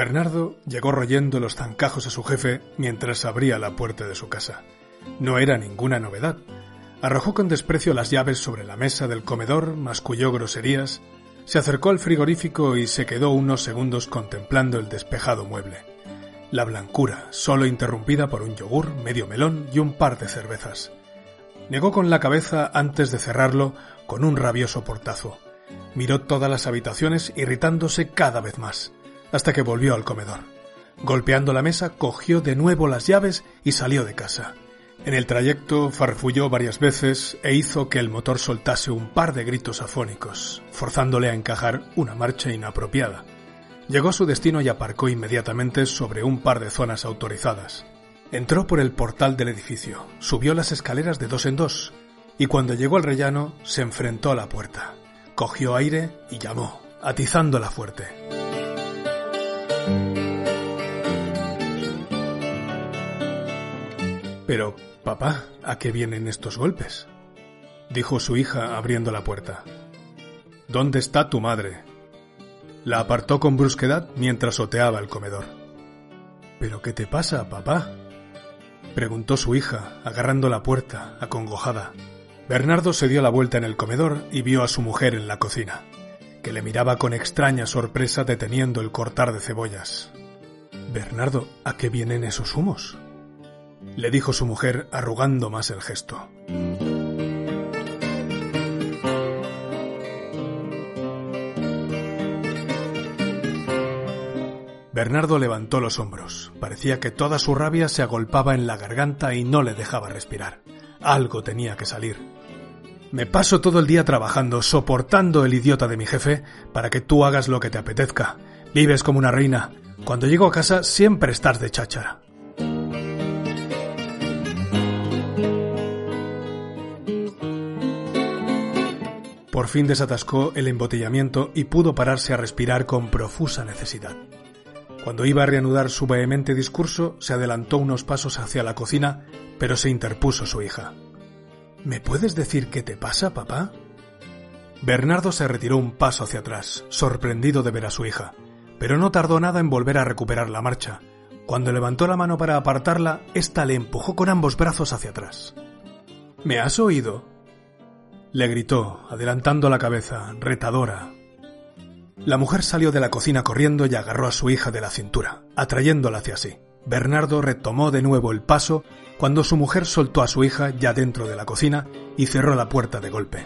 Bernardo llegó royendo los zancajos a su jefe mientras abría la puerta de su casa. No era ninguna novedad. Arrojó con desprecio las llaves sobre la mesa del comedor, masculló groserías, se acercó al frigorífico y se quedó unos segundos contemplando el despejado mueble. La blancura, solo interrumpida por un yogur, medio melón y un par de cervezas. Negó con la cabeza antes de cerrarlo con un rabioso portazo. Miró todas las habitaciones irritándose cada vez más, hasta que volvió al comedor. Golpeando la mesa, cogió de nuevo las llaves y salió de casa. En el trayecto farfulló varias veces e hizo que el motor soltase un par de gritos afónicos, forzándole a encajar una marcha inapropiada. Llegó a su destino y aparcó inmediatamente sobre un par de zonas autorizadas. Entró por el portal del edificio, subió las escaleras de 2 en 2 y cuando llegó al rellano se enfrentó a la puerta. Cogió aire y llamó, atizándola fuerte. «Pero, papá, ¿a qué vienen estos golpes?», dijo su hija abriendo la puerta. «¿Dónde está tu madre?». La apartó con brusquedad mientras oteaba el comedor. «¿Pero qué te pasa, papá?», preguntó su hija, agarrando la puerta, acongojada. Bernardo se dio la vuelta en el comedor y vio a su mujer en la cocina, que le miraba con extraña sorpresa deteniendo el cortar de cebollas. «Bernardo, ¿a qué vienen esos humos?», le dijo su mujer arrugando más el gesto. Bernardo levantó los hombros. Parecía que toda su rabia se agolpaba en la garganta y no le dejaba respirar. Algo tenía que salir. «Me paso todo el día trabajando, soportando el idiota de mi jefe, para que tú hagas lo que te apetezca. Vives como una reina. Cuando llego a casa siempre estás de cháchara». Por fin desatascó el embotellamiento y pudo pararse a respirar con profusa necesidad. Cuando iba a reanudar su vehemente discurso, se adelantó unos pasos hacia la cocina, pero se interpuso su hija. «¿Me puedes decir qué te pasa, papá?». Bernardo se retiró un paso hacia atrás, sorprendido de ver a su hija, pero no tardó nada en volver a recuperar la marcha. Cuando levantó la mano para apartarla, ésta le empujó con ambos brazos hacia atrás. «¿Me has oído?», le gritó, adelantando la cabeza, retadora. La mujer salió de la cocina corriendo y agarró a su hija de la cintura, atrayéndola hacia sí. Bernardo retomó de nuevo el paso cuando su mujer soltó a su hija ya dentro de la cocina y cerró la puerta de golpe.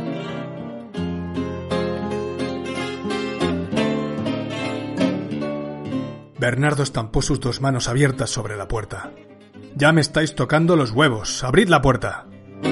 Bernardo estampó sus 2 manos abiertas sobre la puerta. «Ya me estáis tocando los huevos, abrid la puerta».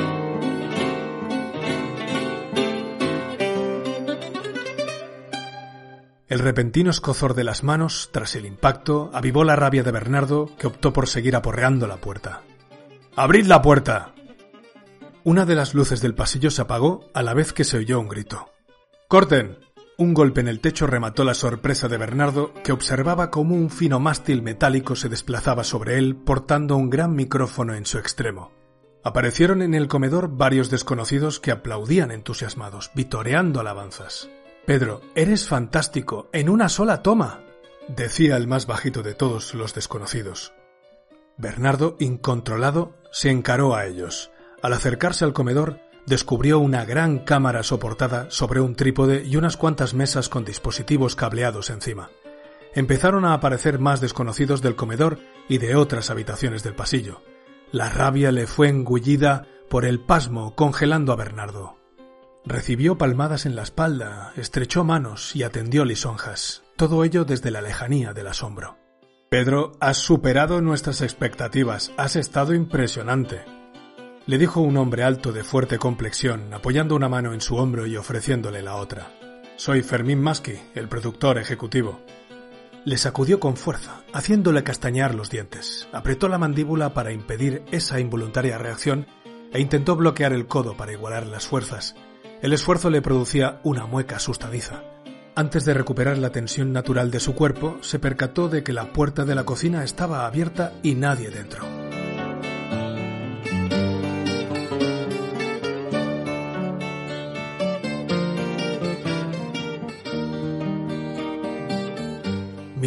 El repentino escozor de las manos, tras el impacto, avivó la rabia de Bernardo, que optó por seguir aporreando la puerta. «¡Abrid la puerta!». Una de las luces del pasillo se apagó a la vez que se oyó un grito. «¡Corten!». Un golpe en el techo remató la sorpresa de Bernardo, que observaba cómo un fino mástil metálico se desplazaba sobre él portando un gran micrófono en su extremo. Aparecieron en el comedor varios desconocidos que aplaudían entusiasmados, vitoreando alabanzas. «Pedro, eres fantástico, en una sola toma», decía el más bajito de todos los desconocidos. Bernardo, incontrolado, se encaró a ellos. Al acercarse al comedor, descubrió una gran cámara soportada sobre un trípode y unas cuantas mesas con dispositivos cableados encima. Empezaron a aparecer más desconocidos del comedor y de otras habitaciones del pasillo. La rabia le fue engullida por el pasmo, congelando a Bernardo. Recibió palmadas en la espalda, estrechó manos y atendió lisonjas, todo ello desde la lejanía del asombro. «Pedro, has superado nuestras expectativas, has estado impresionante», le dijo un hombre alto de fuerte complexión, apoyando una mano en su hombro y ofreciéndole la otra. «Soy Fermín Maschi, el productor ejecutivo». Le sacudió con fuerza, haciéndole castañear los dientes, apretó la mandíbula para impedir esa involuntaria reacción e intentó bloquear el codo para igualar las fuerzas. El esfuerzo le producía una mueca asustadiza. Antes de recuperar la tensión natural de su cuerpo, se percató de que la puerta de la cocina estaba abierta y nadie dentro.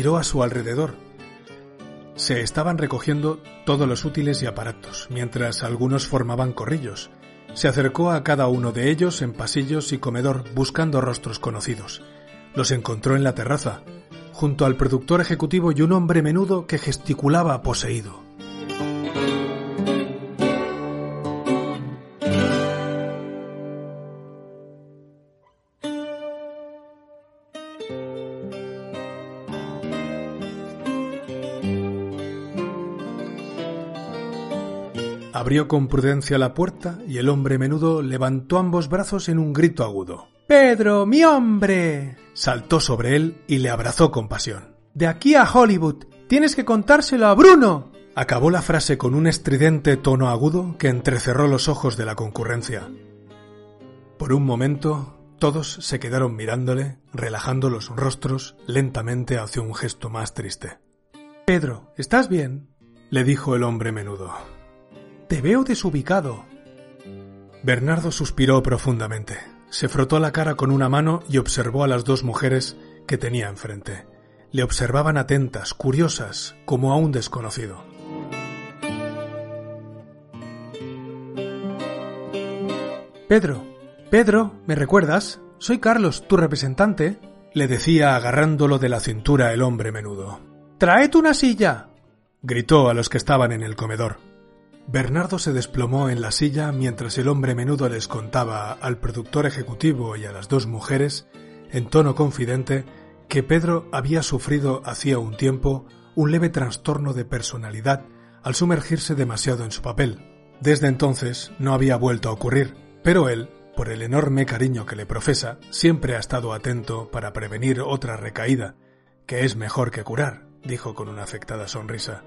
miró a su alrededor. Se estaban recogiendo todos los útiles y aparatos, mientras algunos formaban corrillos. Se acercó a cada uno de ellos en pasillos y comedor buscando rostros conocidos. Los encontró en la terraza, junto al productor ejecutivo y un hombre menudo que gesticulaba poseído. Abrió con prudencia la puerta y el hombre menudo levantó ambos brazos en un grito agudo. «¡Pedro, mi hombre!». Saltó sobre él y le abrazó con pasión. «De aquí a Hollywood, tienes que contárselo a Bruno». Acabó la frase con un estridente tono agudo que entrecerró los ojos de la concurrencia. Por un momento, todos se quedaron mirándole, relajando los rostros lentamente hacia un gesto más triste. «Pedro, ¿estás bien?», le dijo el hombre menudo. «Te veo desubicado». Bernardo suspiró profundamente. Se frotó la cara con una mano y observó a las dos mujeres que tenía enfrente. Le observaban atentas, curiosas, como a un desconocido. Pedro, ¿me recuerdas? Soy Carlos, tu representante», le decía agarrándolo de la cintura el hombre menudo. «¡Tráete una silla!», gritó a los que estaban en el comedor. Bernardo se desplomó en la silla mientras el hombre menudo les contaba al productor ejecutivo y a las dos mujeres, en tono confidente, que Pedro había sufrido hacía un tiempo un leve trastorno de personalidad al sumergirse demasiado en su papel. Desde entonces no había vuelto a ocurrir, pero él, por el enorme cariño que le profesa, siempre ha estado atento para prevenir otra recaída, que es mejor que curar, dijo con una afectada sonrisa.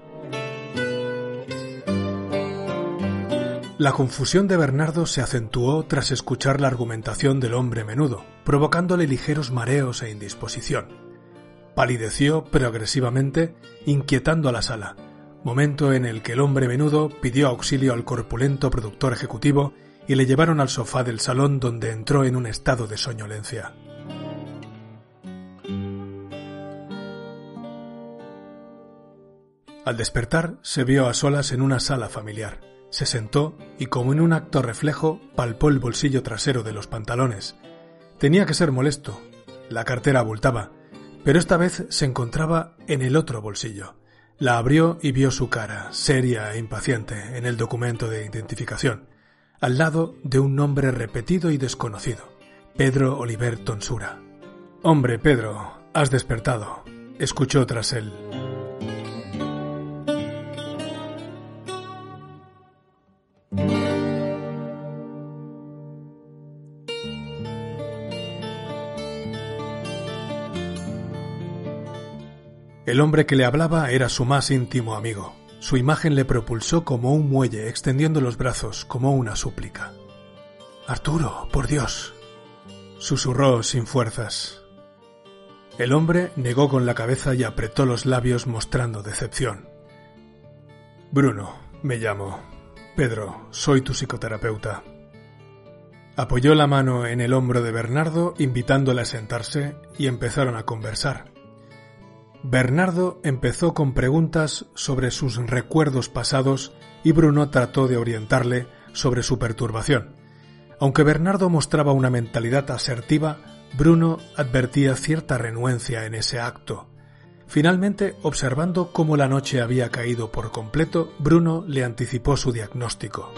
La confusión de Bernardo se acentuó tras escuchar la argumentación del hombre menudo, provocándole ligeros mareos e indisposición. Palideció progresivamente, inquietando a la sala, momento en el que el hombre menudo pidió auxilio al corpulento productor ejecutivo y le llevaron al sofá del salón, donde entró en un estado de soñolencia. Al despertar, se vio a solas en una sala familiar. Se sentó y, como en un acto reflejo, palpó el bolsillo trasero de los pantalones. Tenía que ser molesto. La cartera abultaba, pero esta vez se encontraba en el otro bolsillo. La abrió y vio su cara, seria e impaciente, en el documento de identificación, al lado de un nombre repetido y desconocido: Pedro Oliver Tonsura. «Hombre, Pedro, has despertado», escuchó tras él. El hombre que le hablaba era su más íntimo amigo. Su imagen le propulsó como un muelle, extendiendo los brazos como una súplica. «Arturo, por Dios», susurró sin fuerzas. El hombre negó con la cabeza y apretó los labios mostrando decepción. «Bruno, me llamo. Pedro, soy tu psicoterapeuta». Apoyó la mano en el hombro de Bernardo, invitándole a sentarse, y empezaron a conversar. Bernardo empezó con preguntas sobre sus recuerdos pasados y Bruno trató de orientarle sobre su perturbación. Aunque Bernardo mostraba una mentalidad asertiva, Bruno advertía cierta renuencia en ese acto. Finalmente, observando cómo la noche había caído por completo, Bruno le anticipó su diagnóstico.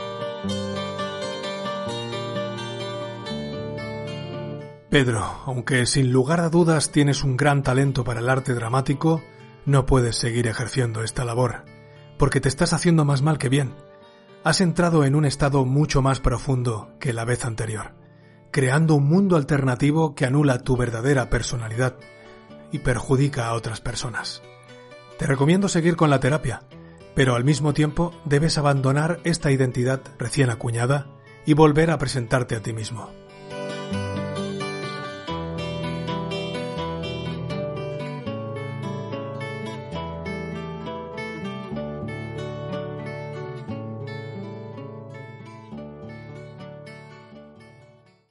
«Pedro, aunque sin lugar a dudas tienes un gran talento para el arte dramático, no puedes seguir ejerciendo esta labor, porque te estás haciendo más mal que bien. Has entrado en un estado mucho más profundo que la vez anterior, creando un mundo alternativo que anula tu verdadera personalidad y perjudica a otras personas. Te recomiendo seguir con la terapia, pero al mismo tiempo debes abandonar esta identidad recién acuñada y volver a presentarte a ti mismo.